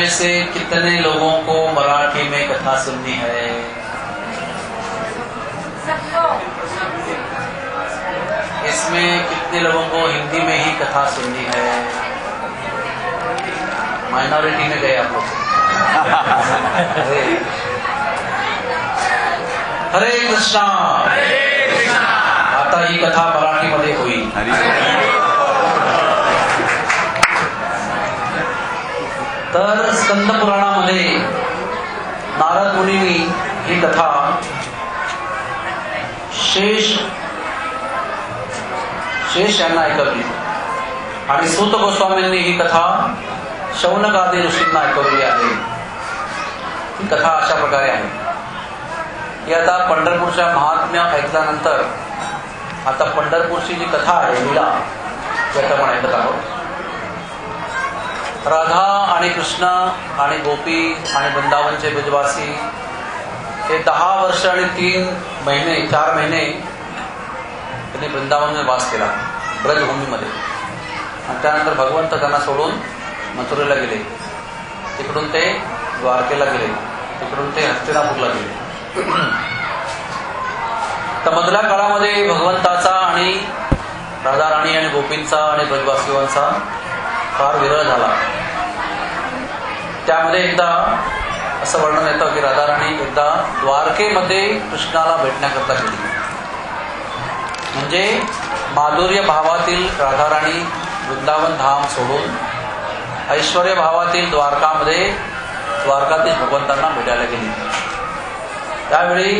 में से कितने लोगों को मराठी में कथा सुननी है? इसमें कितने लोगों को हिंदी में ही कथा सुननी है? माइनॉरिटी में गए आप लोग। हरे कृष्णा। आता ही कथा मराठीमध्ये होईल. तर स्कंद पुराणामध्ये नारद मुनींनी ही कथा शेष यांना ऐकवली आणि सूत गोस्वामींनी ही कथा शौनक आदी ऋषींना ऐकवली आहे. ही कथा अशा प्रकारे आहे की आता पंढरपूरच्या महात्म्य ऐकल्यानंतर आता पंढरपूरची जी कथा आहे लीला यात आपण ऐकत आहोत. राधा आणि कृष्ण आणि गोपी आणि वृंदावनचे ब्रजवासी हे 10 वर्ष आणि 4 महिने त्यांनी वृंदावनमध्ये वास केला ब्रजभूमीमध्ये. आणि त्यानंतर भगवंत त्यांना सोडून मथुरेला गेले, तिकडून ते द्वारकेला गेले, तिकडून ते हस्तिनापूरला गेले. तर मधल्या काळामध्ये भगवंताचा आणि राधाराणी आणि गोपींचा आणि ब्रजवासियांचा फार विरह झाला. त्यामध्ये एकदा असं वर्णन येतं की राधाराणी एकदा द्वारकेमध्ये कृष्णाला भेटण्याकरता गेली. म्हणजे माधुर्य भावातील राधाराणी वृंदावन धाम सोडून ऐश्वर्य भावातील द्वारकातील भगवंतांना भेटायला गेली. त्यावेळी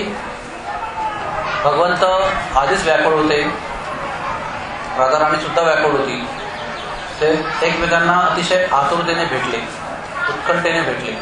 भगवंत आधीच व्याकुळ होते, राधाराणी सुद्धा व्याकुळ होती. ते एकमेकांना अतिशय आतुरतेने भेटले, उत्कंठेने भेटले.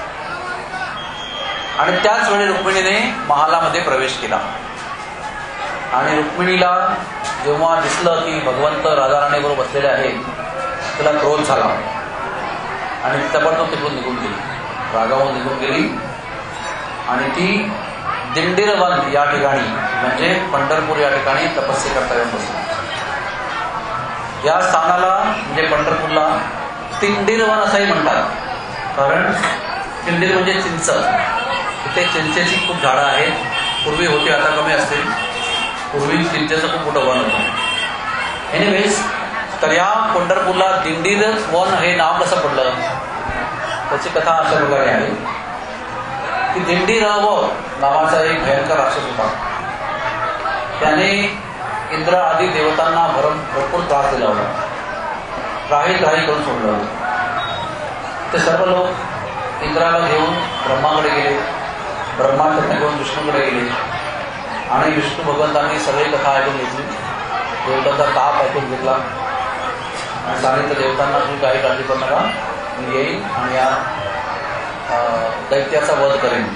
आणि त्याच वेळी रुक्मिणीने महालामध्ये प्रवेश केला. आणि रुक्मिणीला जेव्हा दिसलं की भगवंत राधाराणीबरोबर बसलेले आहेत, तिला क्रोध झाला आणि ताबडतोब तिकडून निघून गेली, रागावून निघून गेली. आणि ती दिंडीरवन या ठिकाणी म्हणजे पंढरपूर या ठिकाणी तपस्येकरता येऊन बसली. या स्थानाला म्हणजे पंढरपूरला तिंडीरवन असंही म्हणतात, कारण तिंडीर म्हणजे चिंच. तिथे चिंचेची खूप झाडं आहेत. पूर्वी होती, आता कमी असतील. पूर्वी चिंचेचं खूप मोठं वन होतं. एनिवेज, तर या पंढरपूरला दिंडीर वन हे नाव कसं पडलं त्याची कथा अशा प्रकारे आहे की दिंडीराव नावाचा एक भयंकर राक्षस होता. त्याने इंद्र आदी देवतांना भरपूर त्रास दिला होता, राही करून सोडलं होतं. ते सर्व लोक इंद्राला घेऊन ब्रह्माकडे गेले, ब्रह्मा त्यांना घेऊन विष्णूकडे गेले. आणि विष्णू भगवंतांनी सगळी कथा ऐकून घेतली, देवतांचा ताप ऐकून घेतला आणि सांगितलं देवतांना तुम्ही काही काळजी करू नका, मी येईन आणि या दैत्याचा वध करेन.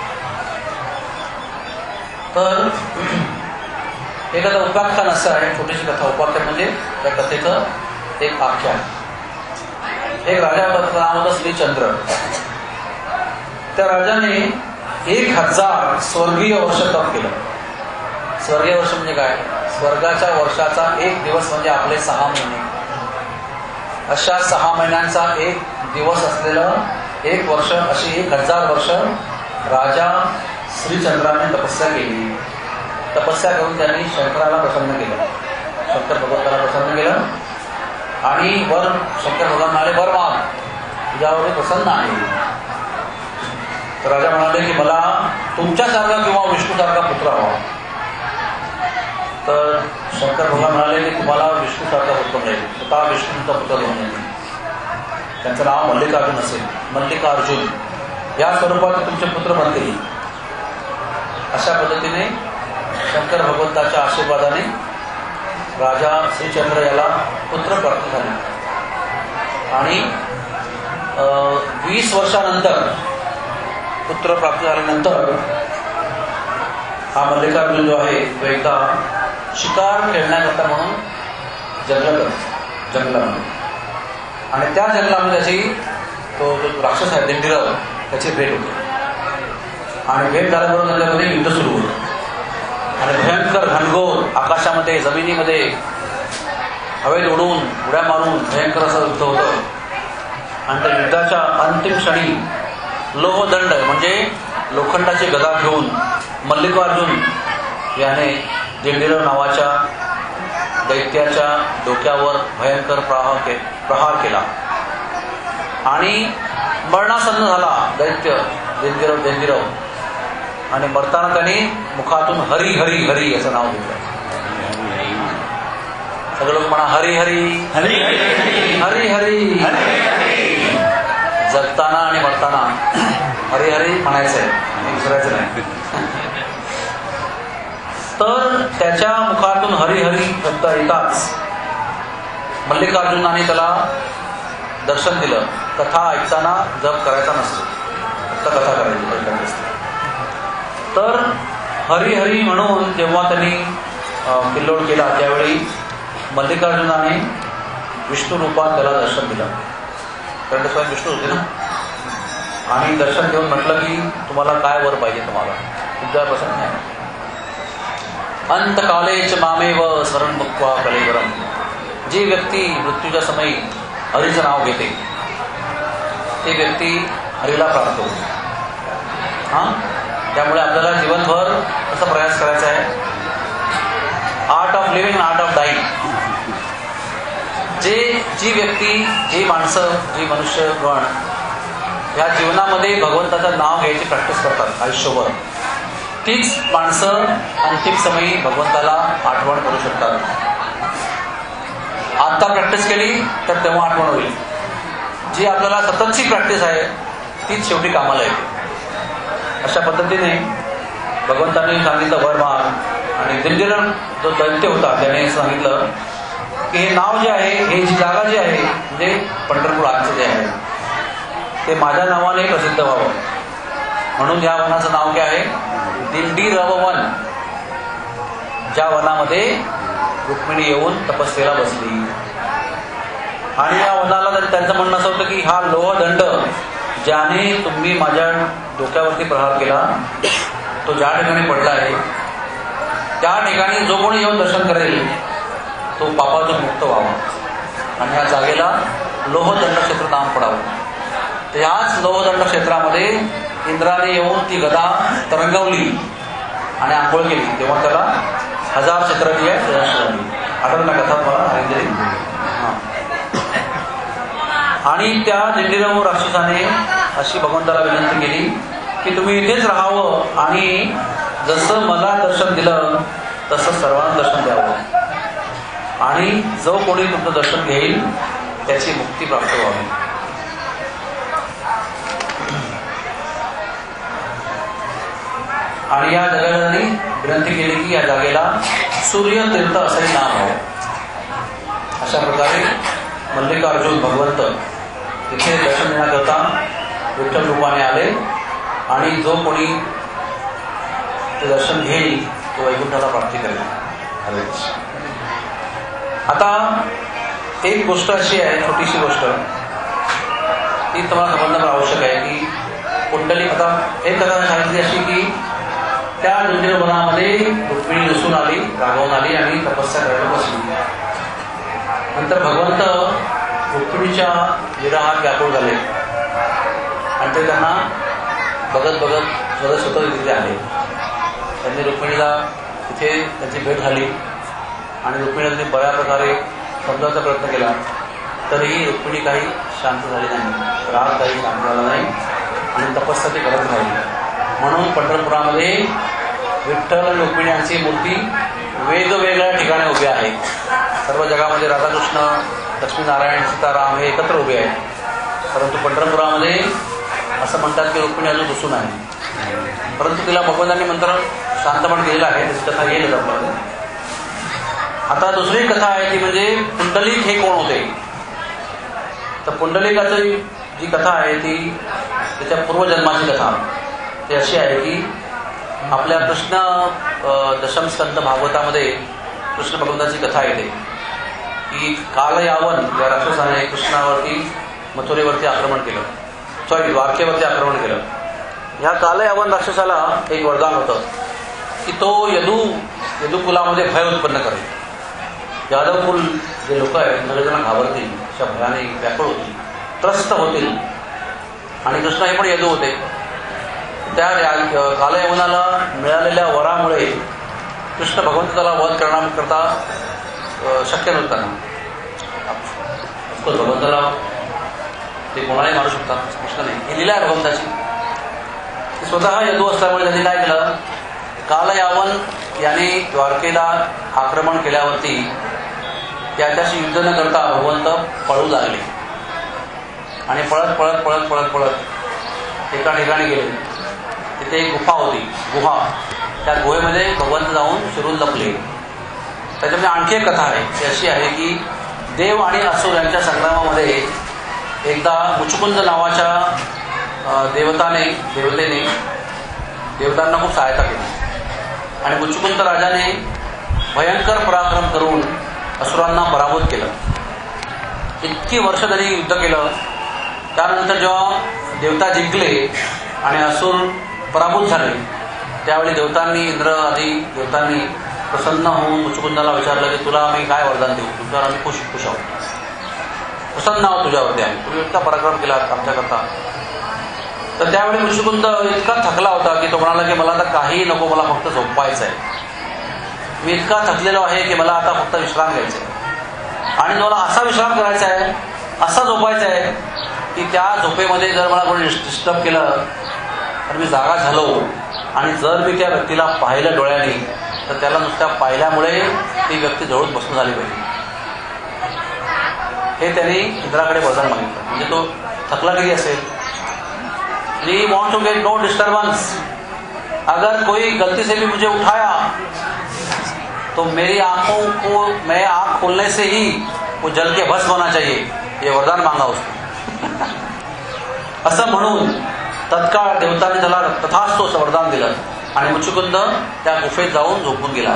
तर एक आता उपाख्यान असं आहे, छोटीशी कथा. उपाख्यान म्हणजे त्या कथेचं एक आख्यान. एक राजा नाव होता श्रीचंद्र. त्या राजाने 1000 स्वर्गीय वर्ष तप केलं. स्वर्गीय वर्ष म्हणजे काय? स्वर्गाच्या वर्षाचा एक दिवस म्हणजे आपले 6 महिने. अशा 6 महिन्यांचा एक दिवस असलेलं एक वर्ष, अशी 1000 वर्ष राजा श्रीचंद्राने तपस्या केली. तपस्या करून त्यांनी शंकराला प्रसन्न केलं, शंकर भगवंताला प्रसन्न केलं. आणि शंकर भगवान म्हणाले, वर माग, तुझ्यावर प्रसन्न आहे. तर राजा म्हणाले की मला तुमच्यासारखा किंवा विष्णूसारखा पुत्र हवा. तर शंकर भगवान म्हणाले की तुम्हाला विष्णूसारखा पुत्र मिळेल, स्वतः विष्णूचा पुत्र होऊन येईल. त्यांचं नाव मल्लिकार्जुन असेल. मल्लिकार्जुन या स्वरूपात तुमचे पुत्र बनतील. अशा पद्धतीने शंकर भगवंताच्या आशीर्वादाने राजा श्रीचंद्र याला पुत्र प्राप्त झाले. आणि 20 वर्षानंतर पुत्र प्राप्त झाल्यानंतर हा मल्लिकार्जुन जो आहे तो एकदा शिकार खेळण्याकरता म्हणून जंगलामध्ये, आणि त्या जंगलामध्ये त्याची तो जो राक्षस आहे दिंडीराव त्याची भेट होते. आणि भेट झाल्याबरोबर त्याच्यामध्ये युद्ध सुरू होतं. आणि भयंकर घनघोर आकाशामध्ये जमिनीमध्ये हवेत उडून उड्या मारून भयंकर असं युद्ध होतं. आणि त्या युद्धाच्या अंतिम क्षणी लोहदंड म्हणजे लोखंडाची गदा घेऊन मल्लिकार्जुन याने दिंडीराव नावाच्या दैत्याच्या डोक्यावर भयंकर प्रहार केला आणि मरणासन्न झाला दैत्य दिंडीराव आणि मरताना त्यांनी मुखातून हरी हरी हरी असं नाव घेतलं. सगळे लोक म्हणा हरी हरी हरी हरी हरी. जगताना आणि मरताना हरी हरी म्हणायचंय, विसरायचं नाही. तर त्याच्या मुखातून हरी हरी शब्द ऐकताच मल्लिकार्जुनाने त्याला दर्शन दिलं. कथा ऐकताना जप करायचा नसतो, फक्त कथा करायची. तर हरी हरी म्हणून जेव्हा त्यांनी किल्लोळ केला त्यावेळी मल्लिकार्जुनाने विष्णू रूपात त्याला दर्शन दिलं. कारण स्वयं विष्णू होते ना. आणि दर्शन देऊन म्हटलं की तुम्हाला काय वर पाहिजे, तुम्हाला तुमच्या प्रसन्न आहे. अंतकालेच मामेव स्मरण मुक्त्वा कलेवरम. जी व्यक्ती मृत्यूच्या समयी हरीचं नाव घेते ती व्यक्ती हरीला प्राप्त होते. त्यामुळे आपल्याला जीवनभर असा प्रयास करायचा आहे. Art of living, art of dying. जी व्यक्ती, जी माणसं, जी मनुष्यगण या जीवनामध्ये भगवंताचं नाव घ्यायची प्रॅक्टिस करतात आयुष्यभर, तीच माणसं अंतिम समयी भगवंताला आठवण करू शकतात. आता प्रॅक्टिस केली तर तेव्हा आठवण होईल. जी आपल्याला सततची प्रॅक्टिस आहे तीच शेवटी कामाला येते. अशा पद्धतीने भगवंतांनी सांगितलं वर मार. आणि दिंडीराव जो दैत्य होता त्याने सांगितलं की हे नाव जे आहे, हे जी जागा जी आहे म्हणजे पंढरपूर आजचं जे आहे ते माझ्या नावाने प्रसिद्ध व्हावं म्हणून या वनाचं नाव काय आहे, दिंडीराव वन. ज्या वनामध्ये रुक्मिणी येऊन तपस्येला बसली. आणि या वनाला त्यांचं म्हणणं असं होतं की हा लोहदंड ज्याने तुम्ही माझ्या डोक्यावरती प्रहार केला तो ज्या ठिकाणी पडला आहे त्या ठिकाणी जो कोणी येऊन दर्शन करेल तो पापातून मुक्त व्हावा आणि या जागेला लोहदंड क्षेत्र नाम पडावं. त्याच लोहदंड क्षेत्रामध्ये इंद्राने येऊन ती गदा तरंगवली आणि आंघोळ केली तेव्हा त्याला 1000 क्षेत्राची आहे आठवण ना कथा मला हरिंद्री. आणि त्या दिंडीराव राक्षसाने अशी भगवंताला विनंती केली की तुम्ही इथेच राहावं आणि जसं मला दर्शन दिलं तसं सर्वांना दर्शन द्यावं आणि जो कोणी तुमचं दर्शन घेईल त्याची मुक्ती प्राप्त व्हावी. आणि या जगाला त्यांनी विनंती केली की या जागेला सूर्यतीर्थ असंही नाव आहे. अशा प्रकारे मल्लिकार्जुन भगवंत तिथे दर्शन देण्याकरता विठ्ठल रूपाने आले आणि जो कोणी ते दर्शन घेईल तो वैकुंठाला प्राप्ती करेल. आता एक गोष्ट अशी आहे, छोटीशी गोष्ट ती तुम्हाला समजणं आवश्यक आहे की कुंडली आता एक कथा सांगितली अशी की त्या दिंडीराव वनामध्ये रुक्मिणी दिसून आली, रागावून आली आणि तपस्या करायला बसली. नंतर भगवंत रुक्मिणीच्या विरहात व्याकुळ झाले आणि ते त्यांना बघत बघत स्वतः तिथे आले. त्यांनी रुक्मिणीला तिथे त्यांची भेट झाली आणि रुक्मिणीला त्यांनी बऱ्या प्रकारे समजावण्याचा प्रयत्न केला तरीही रुक्मिणी काही शांत झाली नाही, राग काही शांत झाला नाही आणि तपस्या ती करत राहिली. म्हणून पंढरपुरामध्ये विठ्ठल रुक्मिणी यांची मूर्ती वेगवेगळ्या ठिकाणी उभी आहे. सर्व जगामध्ये राधाकृष्ण, लक्ष्मीनारायण, सीताराम हे एकत्र उभे आहेत. परंतु पंढरपुरामध्ये असं म्हणतात की रुक्मिणी अजून बसून आहे, परंतु तिला भगवंतांनी मंत्र शांतपणे दिलेला आहे. त्याची कथा येईल आपल्याला. आता दुसरी कथा आहे ती म्हणजे पुंडलिक हे कोण होते. तर पुंडलिकाची जी कथा आहे ती त्याच्या पूर्वजन्माची कथा. ती अशी आहे की आपल्या कृष्ण दशमस्कंद भागवतामध्ये कृष्ण भगवंताची कथा येते की कालयावन या राक्षसाने कृष्णावरती मथुरेवरती आक्रमण केलं, द्वारकेवरती आक्रमण केलं. ह्या कालयावन राक्षसाला एक वरदान होतं की तो यदू कुलामध्ये भय उत्पन्न करेल. यादव कुल जे लोक आहेत सगळेजण घाबरतील, अशा भयाने व्याकुळ होतील. त्रस्त होतील. आणि कृष्ण हे पण यदू होते. त्या कालयवनाला मिळालेल्या वरामुळे कृष्ण भगवंताला वध करता शक्य नव्हतं. भगवंताला ते कोणालाही मारू शकतात, कृष्ण नाही. ही लीला आहे भगवंताची. स्वतः यदू असल्यामुळे त्यांनी काय केलं, कालयावन याने द्वारकेला आक्रमण केल्यावरती त्याच्याशी युद्ध न करता भगवंत पळू लागले. आणि पळत पळत पळत पळत पळत एका ठिकाणी गेले. तिथे एक गुफा होती, गुहा. त्या गुहेमध्ये भगवंत जाऊन शिरून लपले. त्याच्यामध्ये आणखी एक कथा आहे. ती अशी आहे की देव आणि असुर यांच्या संग्रामामध्ये एकदा मुचुकुंद नावाच्या देवतांना खूप सहायता केली. आणि मुचुकुंद राजाने भयंकर पराक्रम करून असुरांना पराभूत केलं. इतकी वर्ष त्यांनी युद्ध केलं. त्यानंतर जेव्हा देवता जिंकले आणि असुर पराभूत झाले, त्यावेळी देवतांनी, इंद्र आदी देवतांनी प्रसन्न होऊन मुचुकुंदाला विचारलं की तुला आम्ही काय वरदान देऊ, तुमच्यावर आम्ही खुश आहोत, प्रसन्न आहोत तुझ्यावरती, आम्ही तुम्ही इतका पराक्रम केला आमच्याकरता. तर त्यावेळी मुचुकुंद इतका थकला होता की तो म्हणाला की मला आता काही नको, मला फक्त झोपायचं आहे. मी इतका थकलेलो आहे की मला आता फक्त विश्राम घ्यायचा आहे. आणि मला असा विश्राम करायचा आहे, असा झोपायचा आहे की त्या झोपेमध्ये जर मला कोणी डिस्टर्ब केलं तर मी जागा झालो. आणि जर मी त्या व्यक्तीला पाहिलं डोळ्याने तर त्याला नुसत्या पाहिल्यामुळे ती व्यक्ती जवळून बसून झाली पाहिजे. हे त्यांनी इंद्राकडे वरदान मागितलं. म्हणजे तो थकला किती असेल. We want to get no disturbance. अगर कोई गलती से भी मुझे उठाया तो मेरी आंखों को, मैं आंख खोलने से ही वो जल के भस्म होना चाहिए. ये वरदान मांगा उसने. असं म्हणून तत्काळ देवताने त्याला तथास्तु असं वरदान दिलं. आणि मुचुकुंद त्या गुफेत जाऊन झोपून गेला.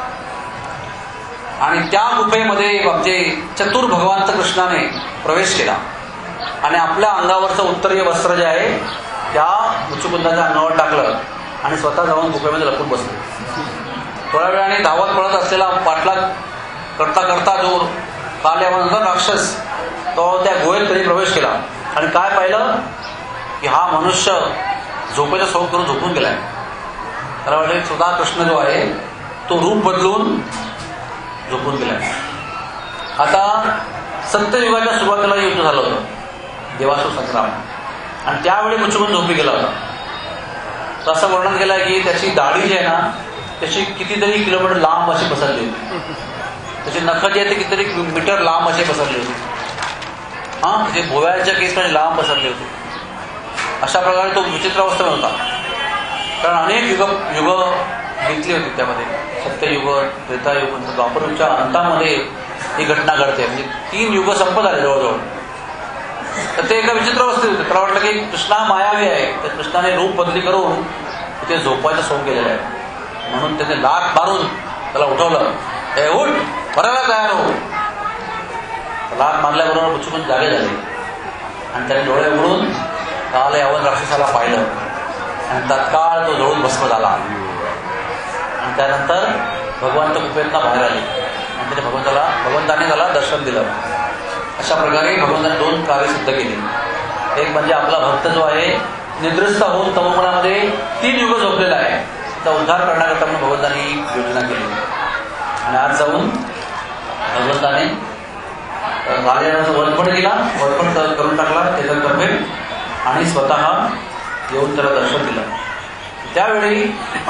आणि त्या गुफेमध्ये म्हणजे चतुर भगवंत कृष्णाने प्रवेश केला आणि आपल्या अंगावरचं उत्तरीय वस्त्र जे आहे त्या मुचुकुंदाच्या अंगावर टाकलं आणि स्वतः जाऊन गुफेमध्ये लपून बसले. थोड्या वेळाने धावत पळत असलेला पाठलाग करता करता जो कालयवन राक्षस तो त्या गुहेत त्यांनी प्रवेश केला आणि काय पाहिलं की हा मनुष्य झोपेचा सोंग करून झोपून गेलाय. त्याला वाटलं स्वतः कृष्ण जो आहे तो रूप बदलून झोपून गेलाय. आता सत्ययुगाच्या सुरुवातीला युद्ध झालं होतं, देवासुर संग्राम. आणि त्यावेळी मुचुकुंद झोपी गेला होता. तर असं वर्णन केलं की त्याची दाढी जी आहे ना त्याची कितीतरी किलोमीटर लांब अशी पसरली होती. त्याची नख जी आहे ते कितीतरी मीटर लांब अशी पसरली होती. त्याचे भोवळ्याच्या केस म्हणजे लांब पसरली होती. अशा प्रकारे तो विचित्र अवस्थेत होता. कारण अनेक युग घेतली होती त्यामध्ये. सत्ययुग, त्रेतायुग, द्वापरयुगच्या अंतामध्ये ही घटना घडते. म्हणजे 3 युग संपत आले जवळजवळ. तर ते एका विचित्र अवस्थेत होते. त्याला वाटलं की कृष्णा मायावी आहे, तर कृष्णाने रूप बदली करून तिथे झोपायचं सोंग केलेलं आहे. म्हणून त्याने लाथ मारून त्याला उठवलं. हे उठ, मरायला तयार हो. लाथ मारल्याबरोबर मुचुकुंद जागे झाले आणि त्याने डोळे उघडून कालयवन राक्षसाला पाहिलं आणि तत्काळ तो जळून भस्म झाला. आणि त्यानंतर भगवंत गुफेतनं बाहेर आले आणि त्याने भगवंताने त्याला दर्शन दिलं. अशा प्रकारे भगवंताने 2 कार्य सिद्ध केली. एक म्हणजे आपला भक्त जो आहे निद्रिस्त होऊन तमोगुणामध्ये 3 युग झोपलेला आहे, त्याचा उद्धार करण्याकरता म्हणून भगवंताने ही योजना केली. आणि आज जाऊन भगवंताने कालयवनाचा वध पण केला, वध पण करून टाकला त्याच्यातर्फे आणि स्वतः येऊन त्याला दर्शन दिलं. त्यावेळी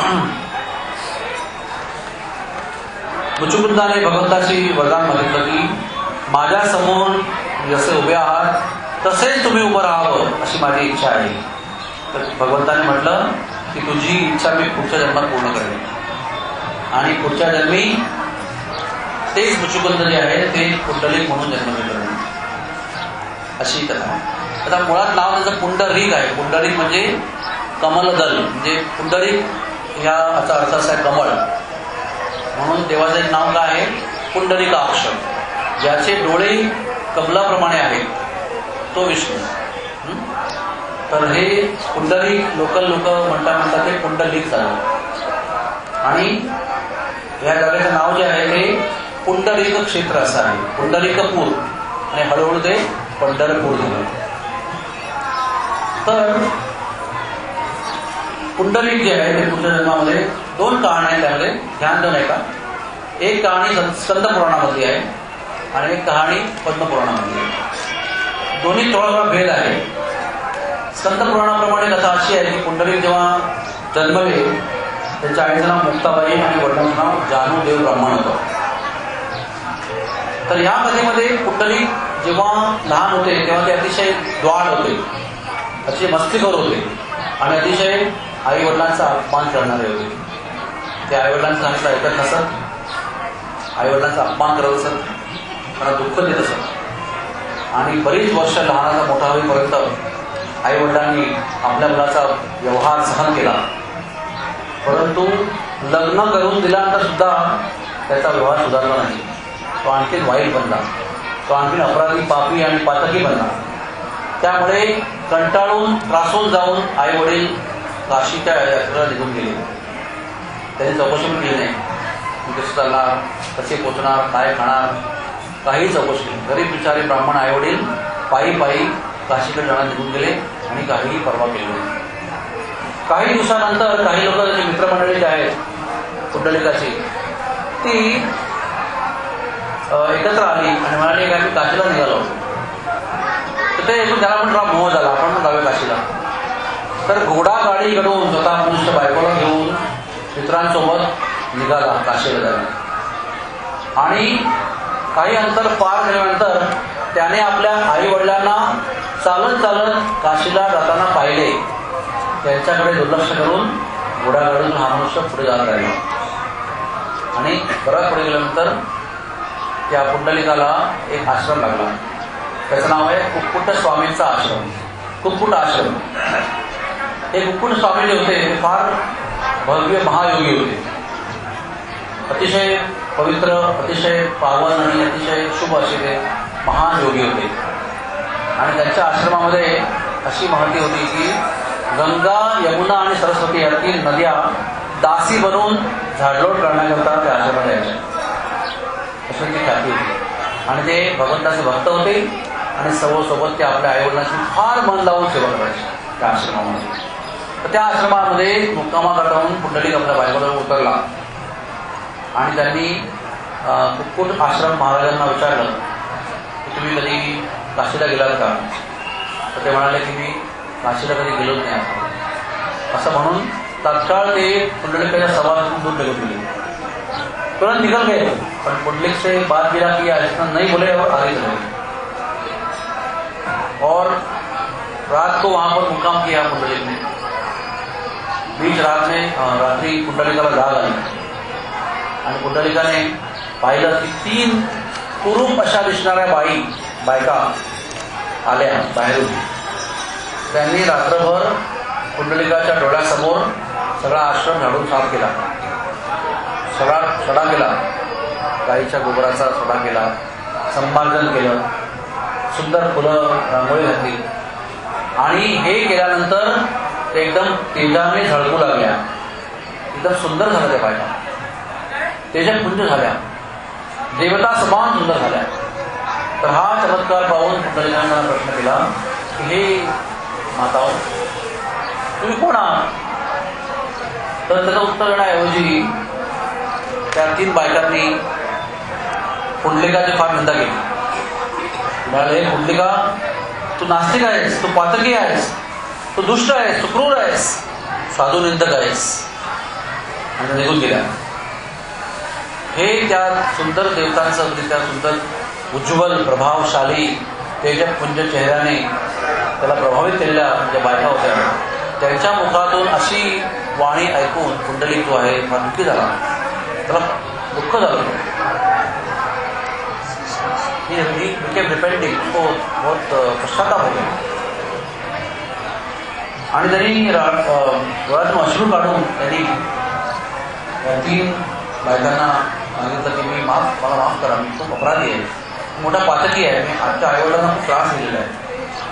मुचुकुंदाने भगवंताची वरदान मागितलं की माझ्या समोर जसे उभे आहात तसेच तुम्ही उभं राहावं अशी माझी इच्छा आहे. तर भगवंताने म्हटलं की तुझी इच्छा मी पुढच्या जन्मात पूर्ण करेन. आणि पुढच्या जन्मी तेच मुचुकुंद जे आहे ते पुंडलिक म्हणून जन्म घेतला अशी कथा. आता मुळात नाव त्याचं पुंडरीक आहे. पुंडरीक म्हणजे कमलदल, म्हणजे पुंडरीक याचा अर्थ असा आहे कमळ. म्हणून देवाचं एक नाव काय आहे पुंडरीकाक्ष. ज्याचे डोळे कमलाप्रमाणे आहेत तो विष्णू. तर हे पुंडरीक लोक म्हणता ते पुंडलिक झालं. आणि या जागेचं नाव जे आहे ते पुंडरीक क्षेत्र असं आहे, पुंडरीकपूर. आणि हळूहळू ते पंढरपूर झालं. तर पुंडलिक जे आहे ते पुढच्या जन्मामध्ये 2 कहाण्या आहेत, त्यामध्ये ध्यान देऊ नये का. एक कहाणी स्कंद पुराणामधली आहे आणि एक कहाणी पद्मपुराणामधली आहे. दोन्ही थोडा भेद आहे. स्कंद पुराणाप्रमाणे कथा अशी आहे की पुंडलिक जेव्हा जन्मले त्यांच्या आईचं नाव मुक्ताबाई आणि वडिलांचं नाव जानूदेव ब्राह्मण होतं. तर या कथेमध्ये पुंडलिक जेव्हा लहान होते तेव्हा ते अतिशय द्वाड होते, अतिशय मस्तीखोर होते आणि अतिशय आई वडिलांचा अपमान करणारे होते. ते आई वडिलांचं सांगितलं ऐकत नसत, आई वडिलांचा अपमान करत असत, त्यांना दुःख देत असत आणि बरीच वर्ष लहानाचा मोठा होईपर्यंत आई वडिलांनी आपल्या मुलाचा व्यवहार सहन केला. परंतु लग्न करून दिल्यानंतर सुद्धा त्याचा व्यवहार सुधारला नाही. तो आणखीन वाईट बनला, तो आणखीन अपराधी, पापी आणि पातकी बनला. त्यामुळे कंटाळून त्रासून जाऊन आई वडील काशीच्या यात्रेला निघून गेले. त्यांनी चौकशी पण केली नाही, कसे चालणार, कसे पोचणार, काय खाणार, काही चौकशी केली. गरीब बिचारे ब्राह्मण आई वडील पायी पायी काशीकडे जाण्यात निघून गेले आणि काहीही परवा केली नाही. काही दिवसानंतर काही लोक त्याची मित्रमंडळी जी आहेत पुंडलिकाची ती एकत्र आली आणि म्हणाली की आम्ही काशीला निघालो. तर ते त्याला पण थोडा मोह झाला, आपण पण जाऊया काशीला. तर घोडा गाडी कडून स्वतः मनुष्य बायकोला घेऊन मित्रांसोबत निघाला काशीला जायला. आणि काही अंतर पार केल्यानंतर त्याने आपल्या आई वडिलांना चालत चालत काशीला जाताना पाहिले. त्यांच्याकडे दुर्लक्ष करून घोडागाडून हा मनुष्य पुढे जात राहिला आणि बराच पुढे गेल्यानंतर त्या पुंडलिकाला एक आश्रम लागला. त्याचं नाव आहे कुक्कुट स्वामींचा आश्रम, कुक्कुट आश्रम. हे कुक्कुट स्वामी जे होते ते फार भव्य महायोगी होते, अतिशय पवित्र, अतिशय पावन आणि अतिशय शुभ असे ते महान योगी होते. आणि त्यांच्या आश्रमामध्ये अशी महती होती की गंगा, यमुना आणि सरस्वती या 3 नद्या दासी बनवून झाडलोट करण्याकरता त्या आश्रमात यायच्या, अशी ती ख्याती होती. आणि ते भगवंताचे भक्त होते आणि सोबत ते आपल्या आईवडिलांची फार मन लावून सेवा करायचे त्या आश्रमामध्ये. तर त्या आश्रमामध्ये मुक्कामाकरता म्हणून पुंडलिक आपल्या बायकोला उतरला आणि त्यांनी कुक्कुट आश्रम महाराजांना विचारलं की तुम्ही कधी काशीला गेलात का. तर ते म्हणाले की मी काशीला कधी गेलोच नाही असं म्हणून तात्काळ ते पुंडलिकाच्या सभातून दूर निघून गेले, तुरंत निकल गए. पण पुंडलिक से बात गिरा कि नहीं बोले और आगे चले और रात को वहां पर मुक्काम किया पुंडलिक ने. बीच रात में रात्री पुंडलिकाला जाग आली आणि पुंडलिकाने पाहिलं की 3 कुरूप अशा दिसणाऱ्या बायका आल्या बाहेरून. त्यांनी रात्रभर पुंडलिकाच्या डोळ्यासमोर सगळा आश्रम झाडून साफ केला, सगळा सडा केला, गाईच्या गोबराचा सडा केला, संमार्जन केलं, सुंदर फुलं रांगोळी घातली. आणि हे केल्यानंतर ते एकदम तेजाने झळकू लागल्या, एकदम सुंदर झाल्या त्या बायका, तेजपुंज झाल्या, देवता समान सुंदर झाल्या. तर हा चमत्कार पाहून पुंडलिकांना प्रश्न केला की हे माता तुम्ही कोण आहात. तर त्याचं उत्तर देण्याऐवजी त्या 3 बायकांनी पुंडलिकाची फार निंदा केली. म्हणाले पुंडलिका तू नास्तिक आहेस, तू पातकी आहेस, तू दुष्ट आहेस, तू क्रूर आहेस, साधू निंदक आहेस, आणि निघून गेल्या. हे त्या सुंदर देवतांचं, त्या सुंदर उज्ज्वल प्रभावशाली तेजपुंज चेहऱ्याने त्याला प्रभावित केलेल्या ज्या बायका होत्या त्यांच्या मुखातून अशी वाणी ऐकून पुंडलिक जो आहे फार दुःखी झाला, त्याला दुःख झालं. बहुत पश्चाताप होते आणि त्यांनी डोळ्यातून अश्रू काढून त्यांनी 3 बायकांना सांगितलं की मला माफ करा, मी खूप अपराधी आहे, मोठा पातकी आहे, मी आजच्या आईवडिलांना खूप त्रास दिलेला आहे.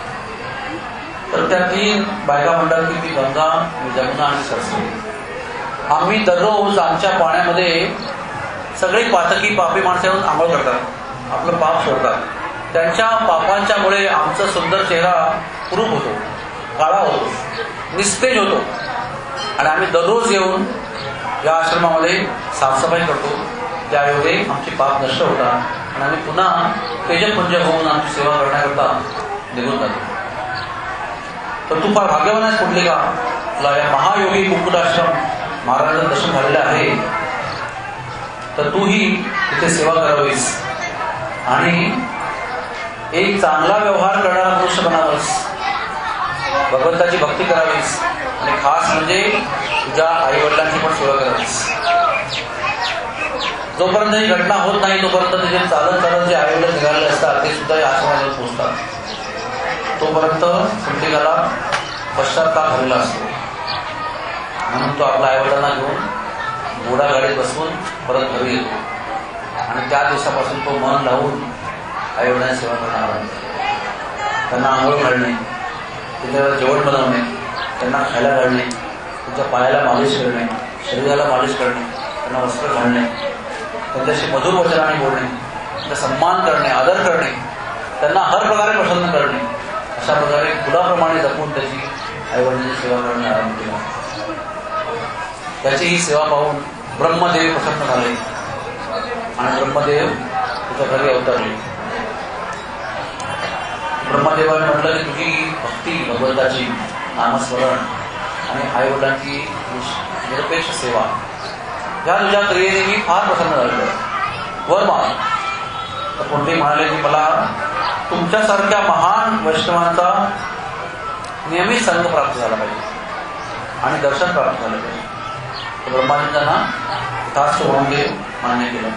तर त्या 3 बायका म्हणतात की ती गंगा, जमुना आणि सरस्वती, आम्ही दररोज आमच्या पाण्यामध्ये सगळी पातकी पापी माणसं येऊन आंघोळ करतात, आपलं पाप सोडतात. त्यांच्या पापांच्यामुळे आमचा सुंदर चेहरा कुरूप होतो काळा होतो, निस्तेज होतो. आणि आम्ही दररोज येऊन या आश्रमामध्ये साफसफाई करतो. त्यायोगे आमचे पाप नष्ट होतात आणि आम्ही पुन्हा तेजपुंज होऊन आमची सेवा करण्याकरता निघून जातो. तर तू फार भाग्यवान आहेस पुंडलिका, तुला या महायोगी कुक्कुटाश्रम महाराजांचं दर्शन झालेलं आहे. तर तूही तिथे सेवा करावीस आणि एक चांगला व्यवहार करणारा मनुष्य बनावंस, भगवंताची भक्ती करावीस आणि खास म्हणजे तुझ्या आई वडिलांची पण सेवा करावीस. जोपर्यंत ही घटना होत नाही तोपर्यंत तुझे चालत चालत जे आई वडील निघालेले असतात ते सुद्धा या आश्रमावर पोहोचतात. तोपर्यंत पुंडलिकाला पश्चाताप झालेला असतो. म्हणून तो आपल्या आई वडिलांना घेऊन घोडा गाडीत बसवून परत घरी येतो आणि त्या दिवसापासून तो मन लावून आई वडिलांची सेवा करणार. त्यांना आंघोळ घालणे, त्यांच्यावर जेवण बनवणे, त्यांना खायला घालणे, त्यांच्या पायाला मालिश करणे, शरीराला मालिश करणे, त्यांना वस्त्र घालणे, त्यांच्याशी मधुर वचनाने बोलणे, त्यांचा सन्मान करणे, आदर करणे, त्यांना हर प्रकारे प्रसन्न करणे, अशा प्रकारे फुलाप्रमाणे जपून त्याची आईवडिलांची सेवा करणे आरंभ केला. त्याची ही सेवा पाहून ब्रह्मदेव प्रसन्न झाले आणि ब्रह्मदेव त्याच्या घरी अवतरले. ब्रह्मदेवाने म्हटलं की तुझी भक्ती, भगवंताची नामस्मरण आणि आईवडिलांची निरपेक्ष सेवा ह्या तुझ्या क्रियेने मी फार प्रसन्न झालेलो आहे, वर माग. तर पुंडलिक म्हणाले की मला तुमच्यासारख्या महान वैष्णवांचा नियमित संग प्राप्त झाला पाहिजे आणि दर्शन प्राप्त झालं पाहिजे. तर ब्रह्माने त्यांना तथास्तु म्हणून ते मान्य केलं.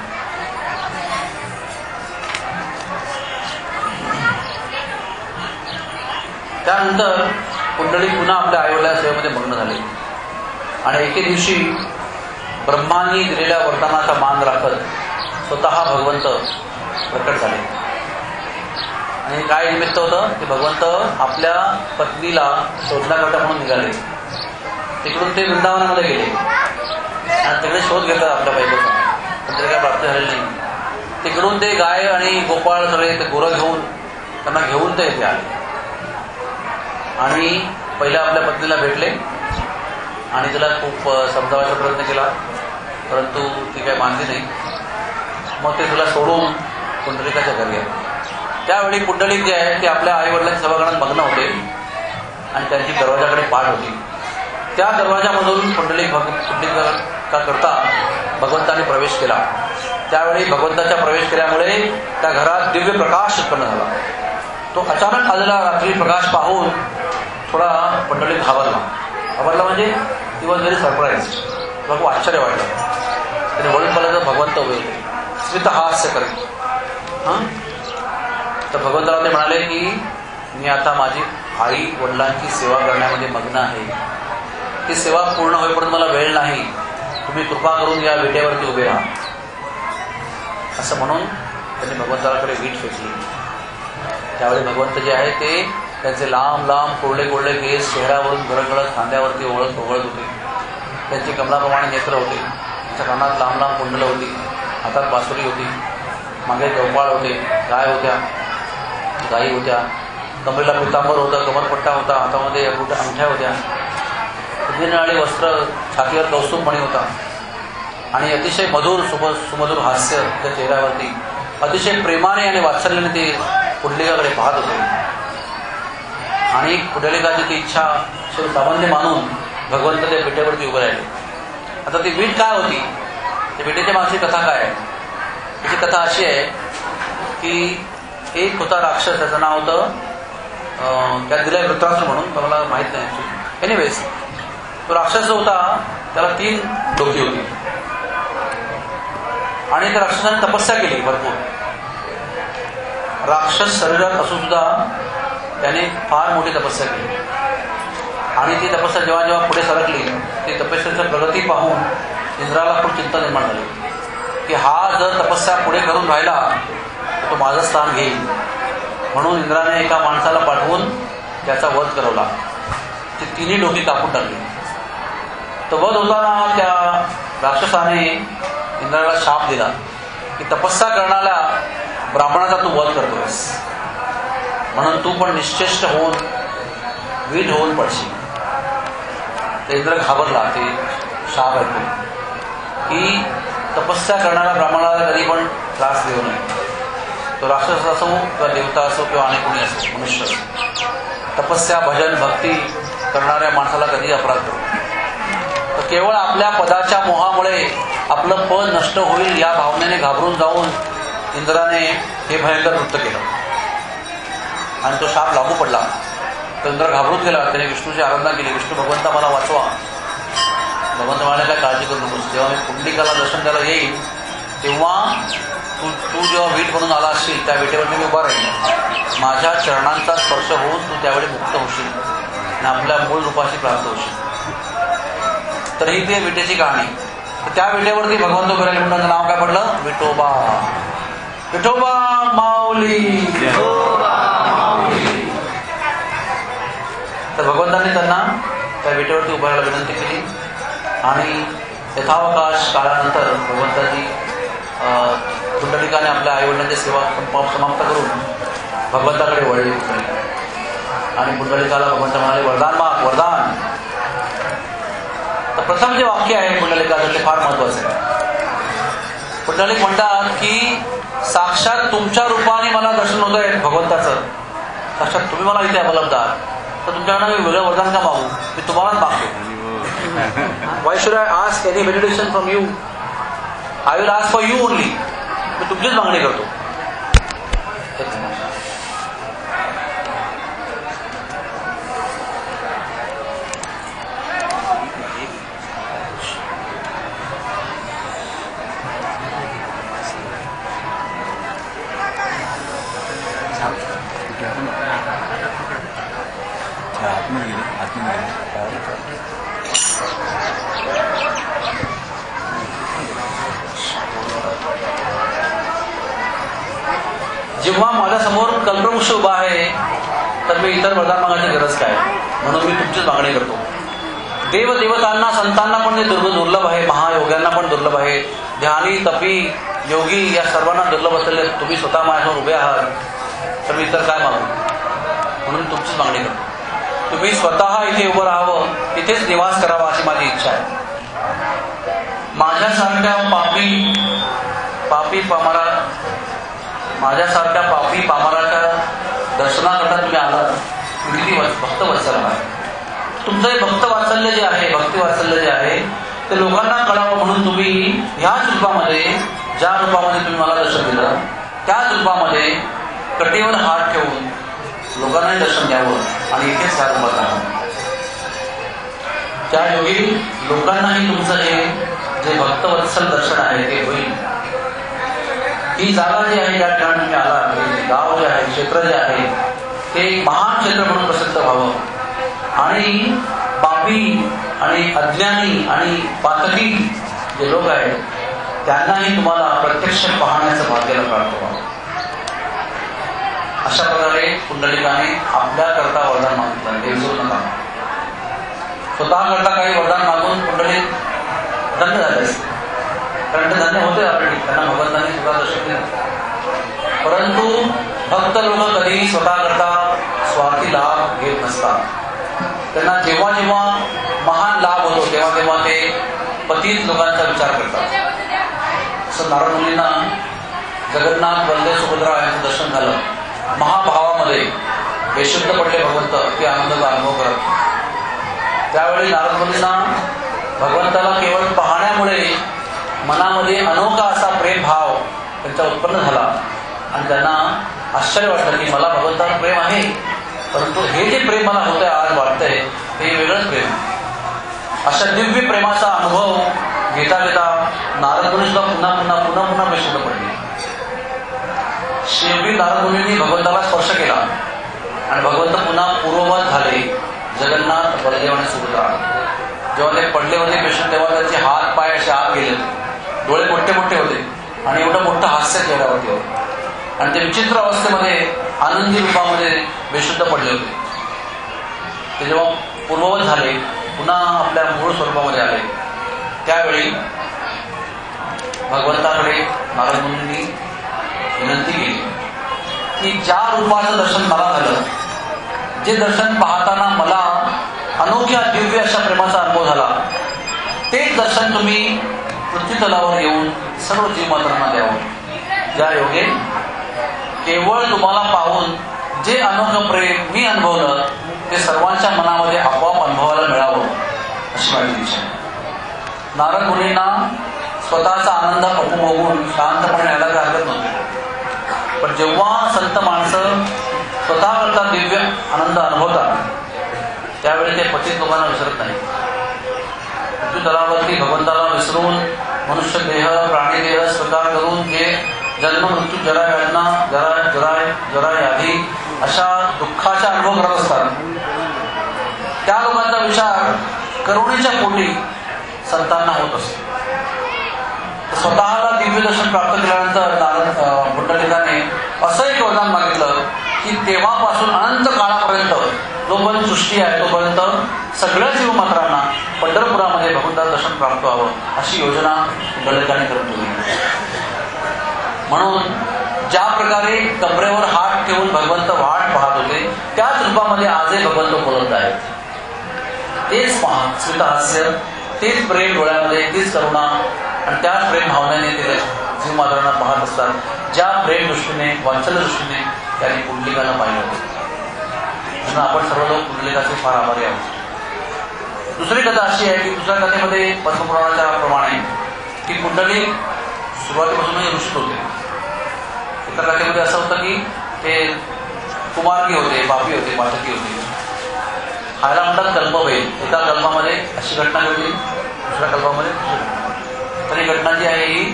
त्यानंतर पुंडलिक पुन्हा आपल्या आईवडिलांच्या सेवेमध्ये मग्न झाले आणि एके दिवशी ब्रह्मांनी दिलेल्या वरदानाचा मान राखत स्वतः भगवंत प्रकट झाले. आणि काय निमित्त होतं की भगवंत आपल्या पत्नीला शोधण्याकरता म्हणून निघाले. तिकडून ते वृंदावनामध्ये गेले आणि तिकडे शोध घेतात आपल्या बायकोचा, पण ते काय प्राप्त झालेलं नाही. तिकडून ते गाय आणि गोपाळ सगळे ते गुरं घेऊन त्यांना घेऊन ते इथे आले आणि पहिल्या आपल्या पत्नीला भेटले आणि तिला खूप समजावायचा प्रयत्न केला, परंतु ती काही मानली नाही. मग ते तिला सोडून पुंडलिकाच्या घरी आले. त्यावेळी पुंडलिक जे आहे ते आपल्या आई वडिलांच्या सेवा करण्यात मग्न होते आणि त्यांची दरवाजाकडे पाठ होती. त्या दरवाजामधून पुंडलिका करता भगवंताने प्रवेश केला. त्यावेळी भगवंताच्या प्रवेश केल्यामुळे त्या घरात दिव्य प्रकाश उत्पन्न झाला. तो अचानक आलेला रात्री प्रकाश पाहून थोडा पुंडलिक घाबरला म्हणजे ही वॉज व्हेरी सरप्राईज. तुला खूप आश्चर्य वाटलं. त्याने वळून पाहिलं तर भगवंत उभे होते, स्मितहास्य करीत. तर भगवंताला ते म्हणाले की मी आता माझी आई वडिलांची सेवा करण्यामध्ये मग्न आहे. ती सेवा पूर्ण होईपर्यंत मला वेळ नाही. तुम्ही कृपा करून या विटेवरती उभे राहा. असं म्हणून त्यांनी भगवंताकडे वीट फेकली. त्यावेळी भगवंत जे आहे ते त्यांचे लांब लांब कोरडे कोरडे केस चेहऱ्यावरून घरघळत खांद्यावरती ओळत होते. त्यांची कमलाप्रमाणे नेत्र होते. त्यांच्या कानात लांब लांब कुंडलं होती. हातात बासुरी होती. मागे गोपाळ होते, गायी होत्या. कमरेला पितांबर होतं, कमरपट्टा होता, हातामध्ये अंगठ्या होत्या. निळाळी वस्त्र, छातीवर कौस्तुभमणी होता आणि अतिशय मधुर सुमधुर हास्य त्या चेहऱ्यावरती. अतिशय प्रेमाने आणि वात्सल्याने ते पुंडलिकाकडे पाहत होते आणि पुंडलिकाची ती इच्छा सामान्य मानून भगवंत त्या विटेवरती उभे राहिले. आता ती वीट काय होती, त्या विटेच्या मागची कथा काय आहे? त्याची कथा अशी आहे की एक होता राक्षस, त्याचं नाव होतं त्यात दिलंय वृत्रासुर म्हणून, तर मला माहित नाही. एनिवेज तो राक्षस जो होता त्याला 3 डोकी होती आणि त्या राक्षसाने तपस्या केली भरपूर. राक्षस शरीरात असून सुद्धा त्याने फार मोठी तपस्या केली आणि ती तपस्या जेव्हा जेव्हा पुढे सरकली ती तपस्येची प्रगती पाहून इंद्राला खूप चिंता निर्माण झाली की हा जर तपस्या पुढे करून राहिला तर तो माझं स्थान घेईल. म्हणून इंद्राने एका माणसाला पाठवून त्याचा वध करवला. ती 3 डोकी कापून टाकली. तो वध होताना त्या राक्षसाने इंद्राला शाप दिला की तपस्या करणाऱ्या ब्राह्मणाचा तू वध करतोस, म्हणून तू पण निश्चेष्ट होऊन वीट होऊन पडशील. ते इंद्र घाबरला. ते शाप ऐकून की तपस्या करणाऱ्या ब्राह्मणाला कधी पण त्रास देऊ नये. तो राक्षस असो किंवा देवता असो किंवा अनेक कोणी असो, मनुष्य असो, तपस्या भजन भक्ती करणाऱ्या माणसाला कधी अपराध करू. तर केवळ आपल्या पदाच्या मोहामुळे आपलं पद नष्ट होईल या भावनेने घाबरून जाऊन इंद्राने हे भयंकर कृत्य केलं आणि तो शाप लागू पडला. तर इंद्र घाबरून गेला. त्याने विष्णूची आराधना केली. विष्णू भगवंता मला वाचवा. भगवंत म्हणाले काय काळजी करू नकोस. जेव्हा मी पुंडलिकाला दर्शन द्यायला येईल तेव्हा तू जेव्हा वीट म्हणून आला असशील त्या विटेवर मी उभा राहील. माझ्या चरणांचा स्पर्श होऊन तू त्यावेळी मुक्त होशील आणि आपल्या मूळ रूपाशी प्राप्त होशील. तर ही ती विटेची कहाणी. तर त्या विटेवरती भगवंत उभे राहिले. म्हणून नाव काय पडलं? विठोबा. विठोबा माऊली. तर भगवंतांनी त्यांना त्या विटेवरती उभं राहायला विनंती केली आणि यथावकाश काळानंतर भगवंतांनी पुंडलिकाने आपल्या आईवडिलांची सेवा समाप्त करून भगवंताकडे वळले आणि पुंडलिकाला भगवंत म्हणाले वरदान माग वरदान. तर प्रथम जे वाक्य आहे पुंडलिकाचं ते फार महत्वाचं आहे. पुंडलिक म्हणतात की साक्षात तुमच्या रूपाने मला दर्शन होत आहे भगवंताचं. साक्षात तुम्ही मला इथे उपलब्ध आहात. तर तुमच्याकडनं मी वेगळं वरदान का मागू? मी तुम्हालाच मागतो. Why should I ask any validation from you? I will ask for you only. मी तुमचीच मागणी करतो. जेव्हा माझ्यासमोर कल्पवृक्ष उभा आहे तर मी इतर वरदान मागण्याची गरज काय? म्हणून मी तुमचीच मागणी करतो. देवदेवतांना संतांना पण ते दुर्लभ आहे. महायोग्यांना पण दुर्लभ आहे. ध्यानी तपी योगी या सर्वांना दुर्लभ असलेले तुम्ही स्वतः माझ्यासमोर उभे आहात तर मी इतर काय मागू? म्हणून तुमचीच मागणी करतो. तुम्ही स्वतः इथे उभं राहावं, इथेच निवास करावा अशी माझी इच्छा आहे. माझ्यासारख्या पापी पामराच्या दर्शनाकरता तुम्ही आलात. किती भक्तवत्सल आहे. तुमचं हे भक्तवात्सल्य जे आहे, भक्तिवात्सल्य जे आहे ते लोकांना कळावं म्हणून तुम्ही ह्याच रूपामध्ये, ज्या रूपामध्ये तुम्ही मला दर्शन दिलं त्याच रूपामध्ये कटेवर हात ठेवून लोकांनाही दर्शन द्यावं आणि इथेच ह्या रूपात राहावं. त्या योगी लोकांनाही तुमचं हे जे भक्तवत्सल दर्शन आहे ते होईल. ही जागा जी आहे, या ठिकाणी तुम्ही आला, गाव जे आहे, क्षेत्र जे आहे ते महान क्षेत्र म्हणून प्रसिद्ध व्हावं आणि पापी आणि अज्ञानी आणि पातकी जे लोक आहेत त्यांनाही तुम्हाला प्रत्यक्ष पाहण्याचं भाग्याला प्राप्त व्हावं. अशा प्रकारे पुंडलिकाने आपल्या करता वरदान मागितलं. हे विसरू नका. स्वतः करता काही वरदान मागून पुंडलिक धन्य झाले असते, कारण ते धन्य होते ऑलरेडी. त्यांना भगवंतांनी सुद्धा दर्शन दिलं. परंतु भक्त लोक कधी स्वतः करता स्वार्थी लाभ घेत नसतात. त्यांना जेव्हा जेव्हा महान लाभ होतो तेव्हा तेव्हा ते पतित लोकांचा विचार करतात. असं नारद मुनींना जगन्नाथ बलदेव सुभद्रा यांचं दर्शन झालं. महाभावामध्ये बेशुद्ध पडले भगवंत, ते आनंदाचा अनुभव करत. त्यावेळी नारद मुनींना भगवंताला केवळ पाहण्यामुळे मनामध्ये अनोखा असा प्रेम भाव त्यांचा उत्पन्न झाला आणि त्यांना आश्चर्य वाटलं की मला भगवंतावर प्रेम आहे, परंतु हे जे प्रेम मला होतंय आज वाटतंय ते वेगळंच प्रेम. अशा दिव्य प्रेमाचा अनुभव घेता घेता नारद मुनी सुद्धा पुन्हा पुन्हा पुन्हा पुन्हा बेशुद्ध पडले. शेवटी नारद मुनींनी भगवंताला स्पर्श केला आणि भगवंत पुन्हा पूर्ववत झाले. जगन्नाथ बलदेव आणि सुभद्रा जेव्हा ते पडले होते बेशुद्ध तेव्हा त्यांचे हात पाय असे आत गेले, डोळे मोठे मोठे होते आणि एवढं मोठं हास्य चेहऱ्यावरती होतं आणि ते विचित्र अवस्थेमध्ये आनंदी रूपामध्ये बेशुद्ध पडले होते. ते जेव्हा पूर्ववत झाले, पुन्हा आपल्या मूळ स्वरूपामध्ये आले, त्यावेळी भगवंताकडे नारद मुनींनी विनंती केली की ज्या रूपाचं दर्शन मला झालं, जे दर्शन पाहताना मला अनोख्या दिव्य अशा प्रेमाचा अनुभव झाला, तेच दर्शन तुम्ही पृथ्वी तलावर येऊन सर्व जीवमात्रांना द्यावं. ज्या योगे केवळ तुम्हाला पाहून जे अनोखं प्रेम मी अनुभवलं ते सर्वांच्या मनामध्ये आपोआप अनुभवायला मिळावं अशी माझी इच्छा आहे. नारद मुनींना स्वतःचा आनंद उपभोगून शांतपणे यायला काही हरकत नव्हती, पण जेव्हा संत माणसं स्वतःकरता दिव्य आनंद अनुभवतात त्यावेळी ते पतित लोकांना विसरत नाही. पृथ्वी तलावरती भगवंताला विसरून मनुष्य देह प्राणी देह स्वीकार करून जे जन्म मृत्यू जरा वेदना जरा यादी अशा दुःखाचा अनुभव करत असतात, त्या लोकांचा विचार करुणेच्या पोटी संतांना होत असतो. स्वतःला दिव्य दर्शन प्राप्त केल्यानंतर नारद पुंडलिकाने असं एक वरदान मागितलं की तेव्हापासून अनंत काळापर्यंत जोपर्यंत सृष्टी आहे तोपर्यंत सगळ्या जीवमात्रांना पंढरपुरामध्ये भगवंताचं दर्शन प्राप्त व्हावं अशी योजना पुंडलिकाने करून ठेवली. म्हणून ज्या प्रकारे कमरेवर हात ठेवून भगवंत वाट पाहत होते त्याच रूपामध्ये आजही भगवंत बोलत आहेत. तेच स्मितहास्य, तेच प्रेम डोळ्यामध्ये, तीच करुणा आणि त्याच प्रेम भावनेने ते जीव मात्रांना पाहत असतात, ज्या प्रेम दृष्टीने वात्सल्य दृष्टीने त्यांनी पुंडलिकाला पाहिलं होतं. म्हणून आपण सर्व लोक पुंडलिकाचे फार आभारी आहोत. दुसरी कथा अशी आहे की दुसऱ्या कथेमध्ये पद्मपुराणाच्या प्रमाणे की पुंडलिक सुरुवातीपासूनच ऋषीत होते. एका कथेमध्ये असं होतं की ते कुमारकी होते, पापी होते, पाठकी होते. खायला म्हणतात कल्पवेल. एका कल्पामध्ये अशी घटना घडली, दुसऱ्या कल्पामध्ये दुसरी घटना. तर ही घटना जी आहे ही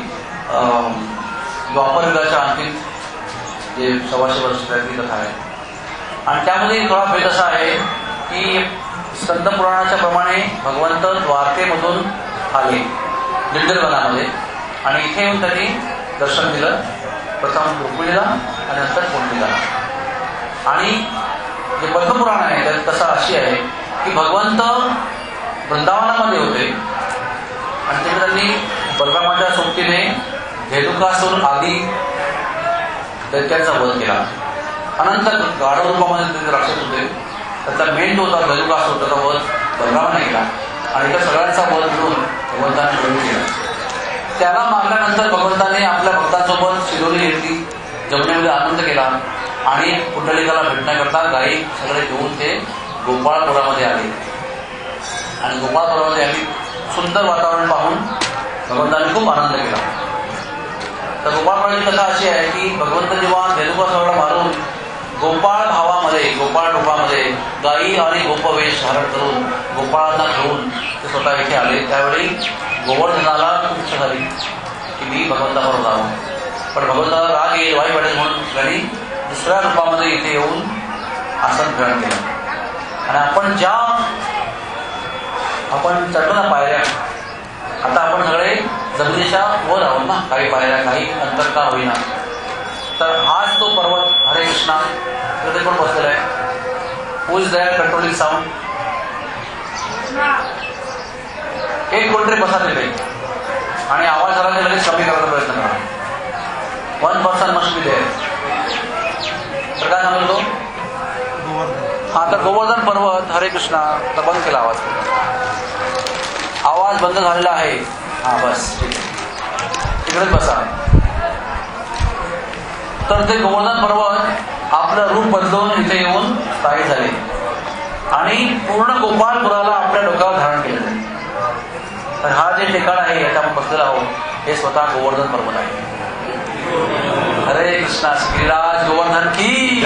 द्वापर युगाच्या अंतिम जे 125 वर्षाची कथा आहे. आणि त्यामध्ये थोडा भेद असा आहे की स्कंद पुराणाच्या प्रमाणे भगवंत द्वारकेमधून आले दिंडरवनामध्ये आणि इथे येऊन त्यांनी दर्शन दिलं, प्रथम रुक्मिणीला आणि नंतर पुंडलिकाला. आणि जे पद्मपुराण आहे त्यात कथा अशी आहे की भगवंत वृंदावनामध्ये होते आणि तिथे त्यांनी बलरामाच्या सोबतीने धेनुकासूर आदी दैत्यांचा वध केला. अनंत गाढव रूपामध्ये तिथे राक्षस होते, त्याचा मेन तो होता धेनुकासूर, त्याचा वध बलरामाने केला आणि त्या सगळ्यांचा वध मिळून भगवंताने मिळून केला. त्याला मारल्यानंतर भगवंताने आपल्या भक्तांसोबत शिदोरी घेतली, जमुनेमध्ये आनंद केला आणि पुंडलिकाला भेटण्याकरता गाई सगळे घेऊन ते गोपाळपुरामध्ये आले. आणि गोपाळपुरामध्ये आली सुंदर वातावरण पाहून भगवंताने खूप आनंद केला. तर गोपाळपुराची कथा अशी आहे की भगवंत जेव्हा धेनुकासुराला मारून गोपाळ भावामध्ये, गोपाळ रूपामध्ये गाई आणि गोपवेश धारण करून गोपाळांना घेऊन ते स्वतः इथे आले, त्यावेळी गोवर्धनाला खूप इच्छा झाली की मी भगवंताबरोबर जावं. पण भगवंताला राग येईल, वाईट वाटेल म्हणून त्यांनी दुसऱ्या रूपामध्ये इथे येऊन आसन ग्रहण केलं. आणि आपण चढलो ना पायऱ्या, आता आपण सगळे जमिनीच्या वर आहोत ना, काही पायऱ्या, काही अंतर का होईना. तर हाच तो पर्वत, हरे कृष्णा, तिथे पण बसलेला आहे. Who is that controlling sound? एक कोणतरी बसा तिथे आणि आवाज झाला की लगेच कमी करायचा प्रयत्न करा. 1 पर्सन मस्ट बी देअर. तर काय सांगतो? हा, तर गोवर्धन पर्वत, हरे कृष्णा, तर बंद केला आवाज. आवाज बंद झालेला आहे. हा बस ठीक आहे, तिकडेच बसा. तर ते गोवर्धन पर्वत आपलं रूप बदलून इथे येऊन स्थायिक झाले आणि पूर्ण गोपाळपुराला आपल्या डोक्यावर धारण केले. तर हा जे ठिकाण आहे यात आपण बसलेला आहोत हे स्वतः गोवर्धन पर्वत आहे. हरे कृष्णा, श्रीराज गोवर्धन की.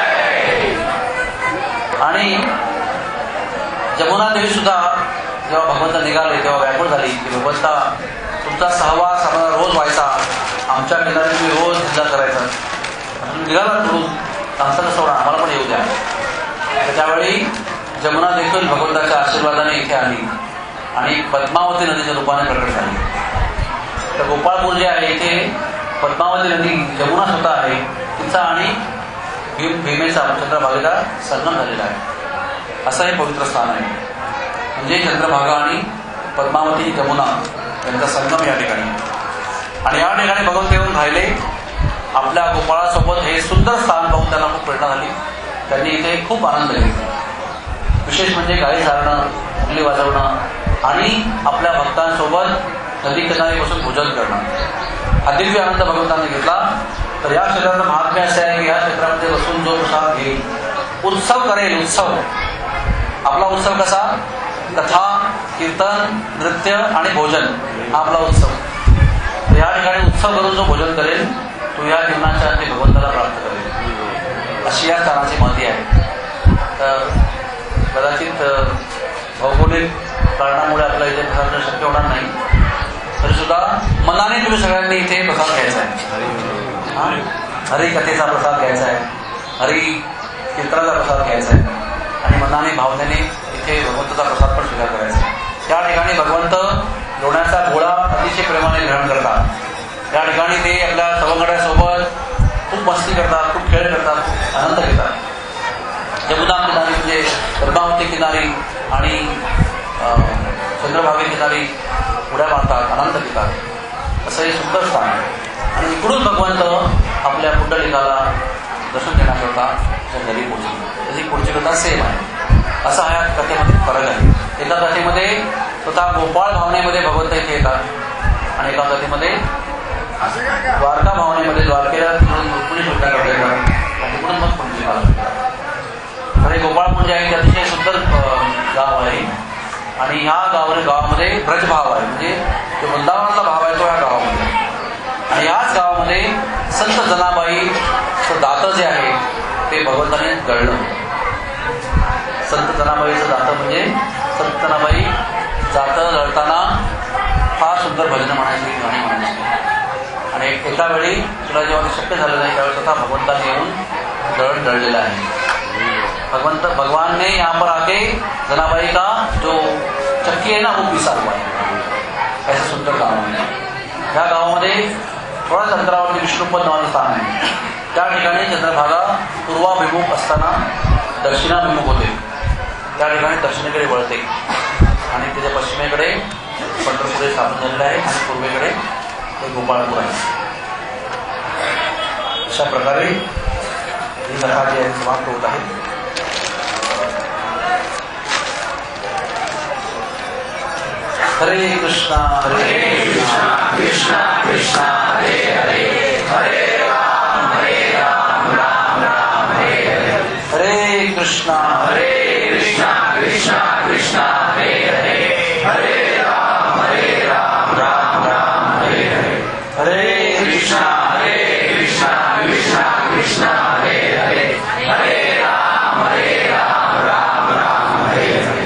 आणि जमुना देवी सुद्धा जेव्हा भगवंत निघाले तेव्हा व्याकुळ झाली की भगवंता तुमचा सहवास आम्हाला रोज व्हायचा, आमच्या किनारी तुम्ही रोज निघा करायचा, तुम्ही निघाला म्हणून आमचं कसं होणार, आम्हाला पण येऊ द्या. त्यावेळी जमुना देखील भगवंताच्या आशीर्वादाने इथे आली आणि पद्मावती नदीच्या रूपाने प्रकट झाली. तर गोपाळपूर जे आहे इथे पद्मावती नदी, जमुना स्वतः आहे, तिचा आणि भीमेचा चंद्रभागेचा संगम झालेला आहे. असं हे पवित्र स्थान आहे. म्हणजे चंद्रभागा आणि पद्मावती जमुना यांचा संगम या ठिकाणी. आणि या ठिकाणी भगवंत येऊन राहिले आपल्या गोपाळासोबत. हे सुंदर स्थान पाहून त्यांना खूप प्रेरणा झाली त्यांनी इथे खूप आनंद घेतला. विशेष म्हणजे गाई चालणं, मुरली वाजवणं आणि आपल्या भक्तांसोबत नदी किनारी बसून भोजन करणं हा दिव्य आनंद भगवंतांनी घेतला. तर या क्षेत्राचं महात्म्य असे आहे की या क्षेत्रामध्ये बसून जो प्रसाद घेईल, उत्सव करेल, उत्सव. आपला उत्सव कसा? कथा, कीर्तन, नृत्य आणि भोजन हा आपला उत्सव. तर या ठिकाणी उत्सव करून जो भोजन करेल तो या जीवनाच्या अंती भगवंताला प्राप्त करेल, अशी या स्थानाची महती आहे. तर कदाचित भौगोलिक कारणामुळे आपल्याला इथे प्रसाद शक्य होणार नाही, तरी सुद्धा मनाने तुम्ही सगळ्यांनी इथे प्रसाद घ्यायचा आहे. हरिकथेचा प्रसाद घ्यायचा आहे, हरी कीर्तनाचा प्रसाद घ्यायचा आहे आणि मनाने भावनेने इथे भगवंताचा प्रसाद पण स्वीकार करायचा आहे. त्या ठिकाणी भगवंत लोण्याचा गोळा अतिशय प्रेमाने ग्रहण करतात. त्या ठिकाणी ते आपल्या सवंगड्यासोबत खूप मस्ती करतात, खूप खेळ करतात, खूप आनंद घेतात. यमुना किनारी म्हणजे पद्मावती किनारी आणि चंद्रभागे किनारी उड्या मारतात, आनंद घेतात. असं हे सुंदर स्थान आहे. आणि इकडून भगवंत आपल्या पुंडलिकाला दर्शन देण्याकरता घरी पोहोचले. त्याची पुढची कथा सेम आहे. असा ह्या कथेमध्ये फरक आहे. एका कथेमध्ये स्वतः गोपाळ भावनेमध्ये भगवंत इथे येतात आणि एका कथेमध्ये द्वारका भावनेमध्ये द्वारकेला तिकडून रुक्मिणी सुद्धा करता येतात आणि तिकडून मग पुंडलिकाला सुद्धा. तर हे गोपाळपुंज आहे ते अतिशय सुंदर गाव आहे आणि ह्या गावामध्ये ब्रजभाव आहे, म्हणजे जो वृंदावनातला भाव आहे तो या गावामध्ये. आणि याच गावामध्ये संत जनाबाईचं दातं जे आहे ते भगवंताने गळलं. संत जनाबाईचं दातं म्हणजे संत जनाबाई जातं लढताना फार सुंदर भजनं म्हणायची, गाणी म्हणायची. आणि एका वेळी तुला जेव्हा ते शक्य झालं नाही त्यावेळी स्वतः भगवंताने येऊन दळण दळलेलं आहे. भगवान ने यहाँ पर आके जनाबाई का जो चक्की है ना वो पिसा हुआ है. ऐसा सुंदर गाव आहे. ह्या गावामध्ये थोड्याच अंतरावरती विष्णुपद नावाचं स्थान आहे. त्या ठिकाणी चंद्रभागा पूर्वाभिमुख असताना दक्षिणाभिमुख होते. त्या ठिकाणी दक्षिणेकडे वळते आणि त्याच्या पश्चिमेकडे पंढरपूर स्थापन झालेलं आहे आणि पूर्वेकडे ते गोपाळपूर आहे. अशा प्रकारे ही कथा जी आहे समाप्त होत आहे. हरे कृष्णा कृष्णा कृष्णा हरे हरे, हरे राम राम राम हरे हरे. हरे कृष्णा कृष्णा कृष्णा हरे हरे, हरे राम राम राम हरे हरे. हरे कृष्णा कृष्णा कृष्णा हरे हरे, हरे राम राम राम हरे हरे.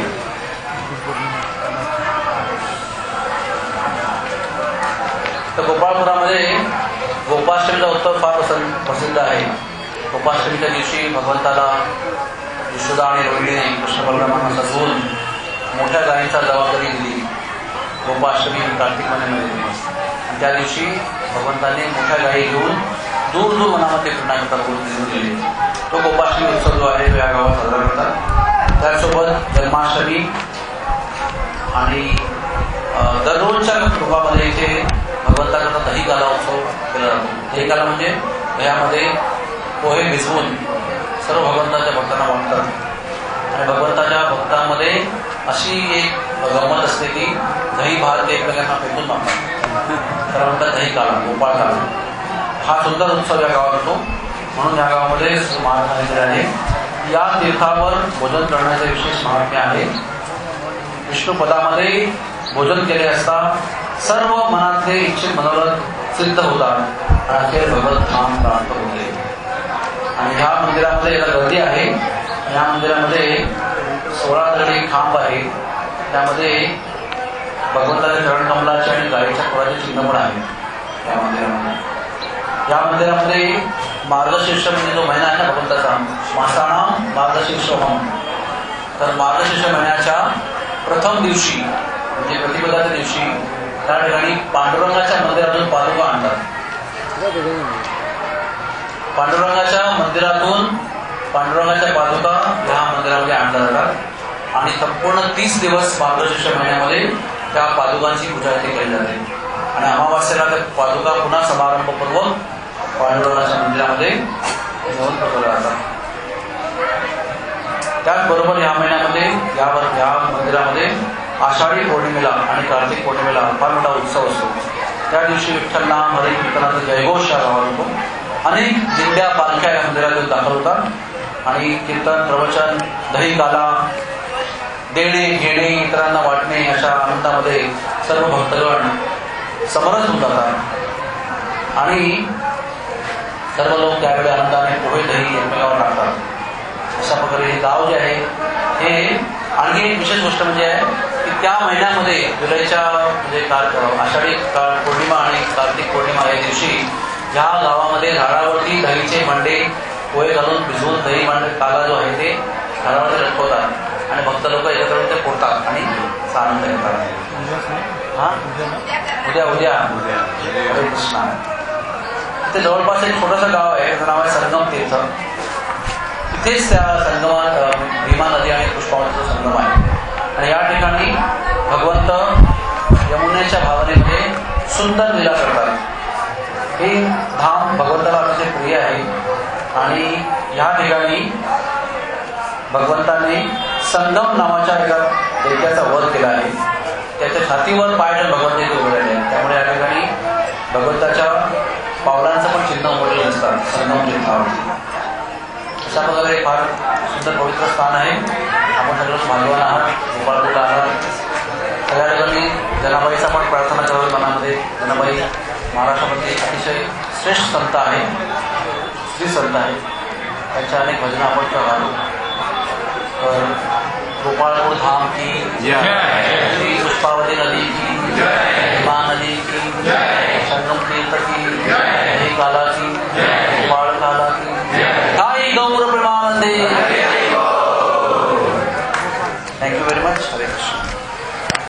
तर गोपाळपुरामध्ये गोपाष्टमीचा उत्सव फार प्रसिद्ध आहे. गोपाष्टमीच्या दिवशी भगवंताला यशोदा आणि रोहिणीने कृष्ण बलरामांना सजवून मोठ्या गायींचा जबाबदारी दिली. गोपाष्टमी कार्तिक महिन्यामध्ये आणि त्या दिवशी भगवंताने मोठ्या गायी घेऊन दूर दूर वनामध्ये फिरण्याकरता बोलून दिले. तो गोपाष्टमी उत्सव जो आहे तो या गावात साजरा करतात. त्यासोबत जन्माष्टमी आणि दररोजच्या रूपामध्ये इथे भगवंताकरता दहीकाला उत्सव केला जातो. दहीकाला म्हणजे दह्यामध्ये पोहे भिजवून सर्व भगवंताच्या भक्तांना वाटतात आणि भगवंताच्या भक्तांमध्ये अशी एक गंमत असते की दही भात ते एकमेकांना फेकून मागतात. तर म्हणतात दहीकाला, गोपाळ काला. हा सुंदर उत्सव या गावात होतो. म्हणून या गावामध्ये महाराज आहे. या तीर्थावर भोजन करण्याचे विशेष महात्म्य आहे. विष्णुपदामध्ये भोजन केले असता सर्व मनातले इच्छित मनोरथ सिद्ध होतात आणि अखेर भगवत नाम प्राप्त होते. आणि ह्या मंदिरामध्ये याला गर्दी आहे. या मंदिरामध्ये 16 दगडी खांब आहे. त्यामध्ये भगवंताच्या चरणकमलाचे आणि गायीच्या खोडाचे चिन्ह पण आहे या मंदिरामध्ये. या मंदिरामध्ये मार्गशीर्ष म्हणजे जो महिना आहे ना भगवंताचा, मासाना मार्गशीर्ष होम. तर मार्गशीर्ष महिन्याच्या प्रथम दिवशी म्हणजे प्रतिपदाच्या दिवशी त्या ठिकाणी पांडुरंगाच्या मंदिरातून पादुका आणतात. पांडुरंगाच्या मंदिरातून पांडुरंगाच्या पादुका ह्या मंदिरामध्ये आणल्या जातात आणि संपूर्ण 30 दिवस मार्गशीर्ष महिन्यामध्ये त्या पादुकांची पूजा इथे केली जाते. आणि अमावास्येला त्या पादुका पुन्हा समारंभपूर्वक पांडुरंगाच्या मंदिरामध्ये घेऊन बसवल्या जातात. त्याचबरोबर या महिन्यामध्ये या मंदिरामध्ये आषाढी पौर्णिमेला आणि कार्तिक पौर्णिमेला फार मोठा उत्सव असतो. त्या दिवशी विठ्ठल नाम हरी कीर्तनाचा जयघोष या गावात होतो. अनेक दिंड्या पालख्या या मंदिरात येऊन दाखल होतात आणि कीर्तन, प्रवचन, दही काला, देणे घेणे, इतरांना वाटणे अशा आनंदामध्ये सर्व भक्तगण समरस होऊन जातात आणि सर्व लोक त्यावेळी आनंदाने पोहे दही एकमेकावर टाकतात. अशा प्रकारे हे गाव जे आहे हे आणखी एक विशेष गोष्ट म्हणजे आहे की त्या महिन्यामध्ये जुलैच्या म्हणजे आषाढी पौर्णिमा आणि कार्तिक पौर्णिमा या दिवशी ह्या गावामध्ये झाडावरती दहीचे भांडे पोहे घालून भिजवून दही भांडे काला जो आहे ते झाडावरती लटकवतात आणि भक्त लोक एकत्र येऊन ते फोडतात आणि आनंद घेतात. हा उद्या हरे कृष्णा. तिथे जवळपास एक छोटंसं गाव आहे त्याचं नाव आहे संगम तीर्थ. तिथेच त्या संगमात भीमा नदी आणि पुष्पावतीचा संगम आहे आणि या ठिकाणी भगवंत यमुनेच्या भावनेमध्ये सुंदर लीला करतात. हे धाम भगवंताला अतिशय प्रिय आहे आणि या ठिकाणी भगवंताने संगम नावाच्या एका दैत्याचा वध केला आहे. त्याच्या छातीवर पाय ठेवून भगवंत इथे उभे राहिले. त्यामुळे या ठिकाणी भगवंताच्या पावलांचं पण चिन्ह उमटलेलं असतात संगम तीर्थावरती. अशा प्रकारे फार सुंदर पवित्र स्थान आहे. आपण सगळं भाग्यवान आहात, गोपाळपूरला आहात. सगळ्या ठिकाणी जनाबाईचा पण प्रार्थना करावी मनामध्ये. जनाबाई महाराष्ट्रामध्ये अतिशय श्रेष्ठ संत आहे, श्री संत आहे. त्यांच्या अनेक भजनं आपण करावं. तर गोपाळपूर धाम की श्री पुष्पावती नदी की, भीमा नदी की, संगम तीर्थ की, दही काला